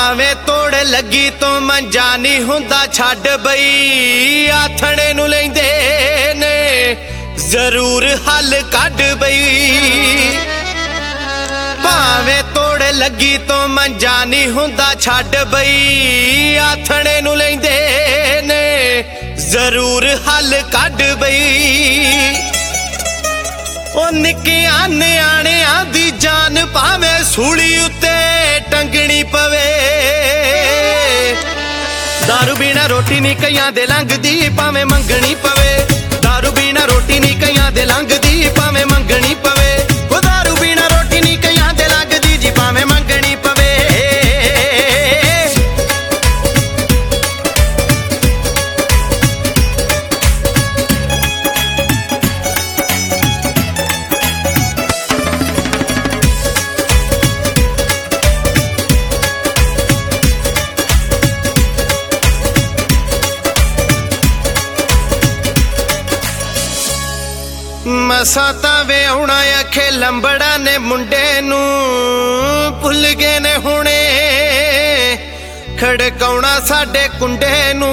ਭਾਵੇਂ ਤੋੜ ਲੱਗੀ ਤੋਂ ਮੰਜਾ ਨਹੀਂ ਹੁੰਦਾ ਛੱਡ ਬਈ ਆਥਣੇ ਨੂੰ ਲੈਂਦੇ ਨੇ ਜ਼ਰੂਰ ਹੱਲ ਕੱਢ ਬਈ ਭਾਵੇਂ ਤੋੜ ਲੱਗੀ ਤੋਂ ਮੰਜਾ ਨਹੀਂ ਹੁੰਦਾ ਛੱਡ ਬਈ ਆਥਣੇ ਨੂੰ ਲੈਂਦੇ ਨੇ ਜ਼ਰੂਰ ਹੱਲ ਕੱਢ ਬਈ ਉਹ ਨਿੱਕਿਆਂ ਨਿਆਣਿਆਂ ਦੀ ਜਾਨ ਭਾਵੇਂ ਸੂਲੀ ਉੱਤੇ ਟੰਗਣੀ ਪਵੇ ਦਾਰੂ ਬਿਨਾ ਰੋਟੀ ਨਹੀਂ ਕਈਆਂ ਦੇ ਲੰਘਦੀ ਭਾਵੇਂ ਮੰਗਣੀ ਪਵੇ ਦਾਰੂ ਬਿਨਾ ਰੋਟੀ ਨਹੀਂ ਕਈਆਂ ਦੇ ਲੰਘਦੀ ਭਾਵੇਂ ਮੰਗਣੀ ਪਵੇ ਉਹ ਦਾਰੂ ਬਿਨਾ ਰੋਟੀ ਨਹੀਂ ਕਈਆਂ ਦੇ ਲੰਘਦੀ ਜੀ ਭਾਵੇਂ ਮੰਗਣੀ ਪਵੇ ਮਸਾਂ ਤਾਂ ਵਿਆਹੁਣਾ ਆਖੇ ਲੰਬੜਾ ਨੇ ਮੁੰਡੇ ਨੂੰ ਭੁੱਲ ਗਏ ਨੇ ਹੁਣੇ ਖੜਕਾਉਣਾ ਸਾਡੇ ਕੁੰਡੇ ਨੂੰ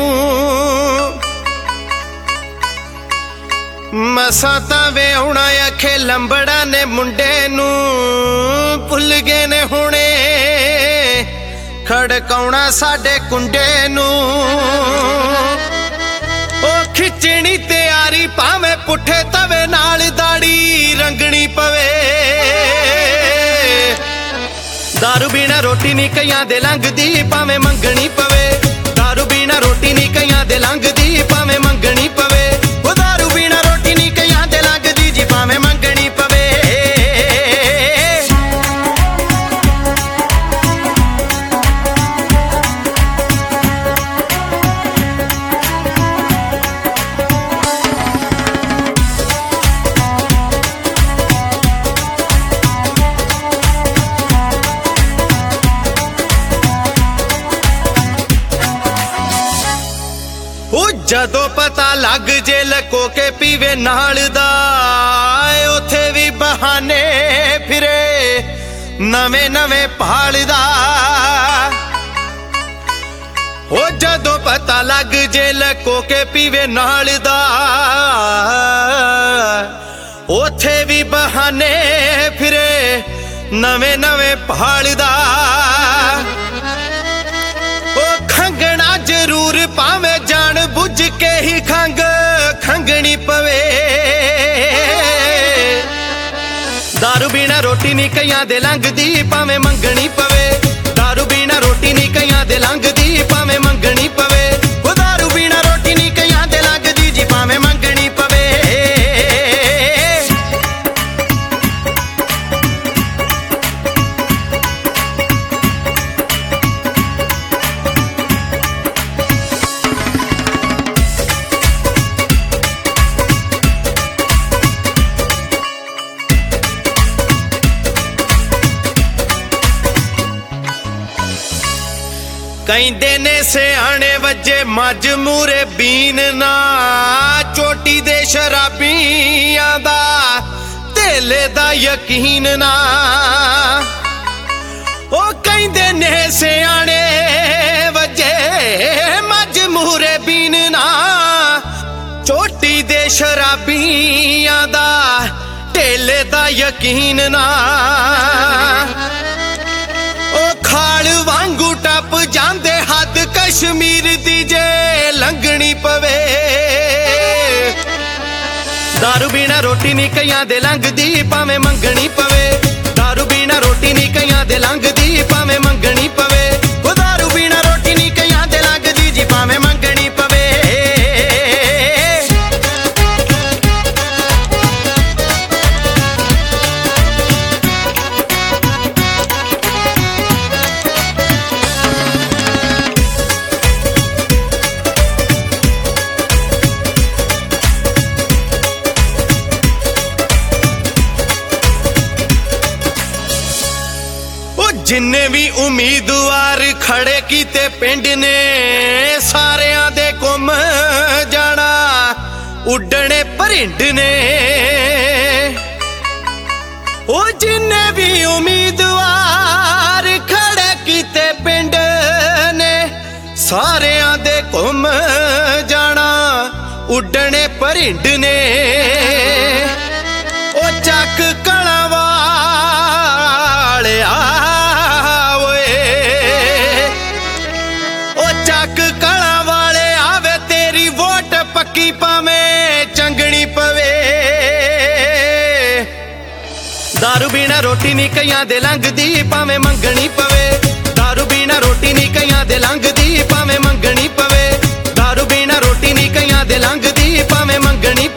ਮਸਾਂ ਤਾਂ ਵਿਆਹੁਣਾ ਆਖੇ ਲੰਬੜਾ ਨੇ ਮੁੰਡੇ ਨੂੰ ਭੁੱਲ ਗਏ ਨੇ ਹੁਣੇ ਖੜਕਾਉਣਾ ਸਾਡੇ ਕੁੰਡੇ ਨੂੰ ਉਹ ਖਿੱਚਣੀ ਤਿਆਰੀ ਭਾਵੇਂ ਪੁੱਠੇ ਤਵੇ ਨਾਲ ਦਾੜੀ ਰੰਗਣੀ ਪਵੇ ਦਾਰੂ ਬਿਨਾ ਰੋਟੀ ਨਹੀਂ ਕਈਆਂ ਦੇ ਲੰਘਦੀ ਭਾਵੇਂ ਮੰਗਣੀ ਪਵੇ ਦਾਰੂ ਬਿਨਾ ਰੋਟੀ ਨਹੀਂ ਕਈਆਂ ਦੇ ਲੰਘਦੀ ਭਾਵੇਂ ਮੰਗਣੀ ਪਵੇ ਉਹ ਦਾਰੂ ਬਿਨਾ ਰੋਟੀ ਨਹੀਂ ਕਈਆਂ ਦੇ ਲੰਘਦੀ ਜੀ ਭਾਵੇਂ ਮੰਗਣੀ ਪਵੇ ਜਦੋਂ ਪਤਾ ਲੱਗ ਜੇ ਲਕੋ ਕੇ ਪੀਵੇ ਨਾਲ ਦਾ ਉਥੇ ਵੀ ਬਹਾਨੇ ਫਿਰੇ ਨਵੇਂ ਨਵੇਂ ਭਾਲਦਾ ਉਹ ਜਦੋਂ ਪਤਾ ਲੱਗ ਜੇ ਲਕੋ ਕੇ ਪੀਵੇ ਨਾਲ ਦਾ ਉਥੇ ਵੀ ਬਹਾਨੇ ਫਿਰੇ ਨਵੇਂ ਨਵੇਂ ਭਾਲਦਾ ਉਹ ਖੰਗਣਾ ਜ਼ਰੂਰ ਭਾਵੇਂ ਜਾਣ ਬੁੱਝ ਕੇ ਹੀ ਖੰਗਣੀ ਪਵੇ ਦਾਰੂ ਬਿਨਾ ਰੋਟੀ ਨਹੀਂ ਕਈਆਂ ਦੇ ਲੰਘਦੀ ਭਾਵੇਂ ਮੰਗਣੀ ਪਵੇ ਦਾਰੂ ਬਿਨਾ ਰੋਟੀ ਨਹੀਂ ਕਈਆਂ ਦੇ ਲੰਘਦੀ ਭਾਵੇਂ ਮੰਗਣੀ ਪਵੇ ਉਹ ਦਾਰੂ ਬਿਨਾ ਰੋਟੀ ਨਹੀਂ ਕਈਆਂ ਦੇ ਲੰਘਦੀ ਜੀ ਭਾਵੇਂ ਮੰਗਣੀ ਪਵੇ ਕਹਿੰਦੇ ਨੇ ਸਿਆਣੇ ਵੱਜੇ ਮੱਝ ਮੂਰੇ ਬੀਨ ਨਾ ਚੋਟੀ ਦੇ ਸ਼ਰਾਬੀਆਂ ਦਾ ਧੇਲੇ ਦਾ ਯਕੀਨ ਨਾ ਉਹ ਕਹਿੰਦੇ ਨੇ ਸਿਆਣੇ ਵੱਜੇ ਮੱਝ ਮੂਰੇ ਬੀਨ ਨਾ ਚੋਟੀ ਦੇ ਸ਼ਰਾਬੀਆਂ ਦਾ ਧੇਲੇ ਦਾ ਯਕੀਨ ਨਾ ਉਹ ਖਾਲ ਵਾਂਗੂ ਟੱਪ ਜਾਂਦੇ ਹੱਦ ਕਸ਼ਮੀਰ ਦੀ ਜੇ ਲੰਘਣੀ ਪਵੇ ਦਾਰੂ ਬਿਨਾ ਰੋਟੀ ਨਹੀਂ ਕਈਆਂ ਦੇ ਲੰਘਦੀ ਭਾਵੇਂ ਮੰਗਣੀ ਪਵੇ ਦਾਰੂ ਬਿਨਾ ਰੋਟੀ ਨਹੀਂ ਕਈਆਂ ਦੇ ਲੰਘਦੀ ਭਾਵੇਂ ਮੰਗਣੀ ਪਵੇ ਉਹ ਦਾਰੂ ਬਿਨਾ ਰੋਟੀ ਨਹੀਂ ਕਈਆਂ ਦੇ ਲੰਘਦੀ ਜੀ ਭਾਵੇਂ ਮੰਗਣੀ ਪਵੇ ਜਿੰਨੇ ਵੀ ਉਮੀਦਵਾਰ ਖੜੇ ਕੀਤੇ ਪਿੰਡ ਨੇ ਸਾਰਿਆਂ ਦੇ ਗੁੰਮ ਜਾਣਾ ਉੱਡਣੇ ਭਰਿੰਡ ਨੇ ਉਹ ਜਿੰਨੇ ਵੀ ਉਮੀਦਵਾਰ ਖੜੇ ਕੀਤੇ ਪਿੰਡ ਸਾਰਿਆਂ ਦੇ ਘੁੰਮ ਜਾਣਾ ਉੱਡਣੇ ਪਰਿੰਡ ਨੇ ਉਹ ਚੱਕ ਕਲਾਂ ਵਾਲਿਆ ਓਏ ਉਹ ਚੱਕ ਕਲਾਂ ਵਾਲੇ ਆਵੇ ਤੇਰੀ ਵੋਟ ਪੱਕੀ ਭਾਵੇਂ ਚੰਗਣੀ ਪਵੇ दारू बिना रोटी नी कईयां दे लंघदी भावें मंगनी पवे दारू बिना रोटी नी कईयां दे लंघदी भावें मंगनी पवे दारू बिना रोटी नी कईयां दे लंघदी भावें मंगनी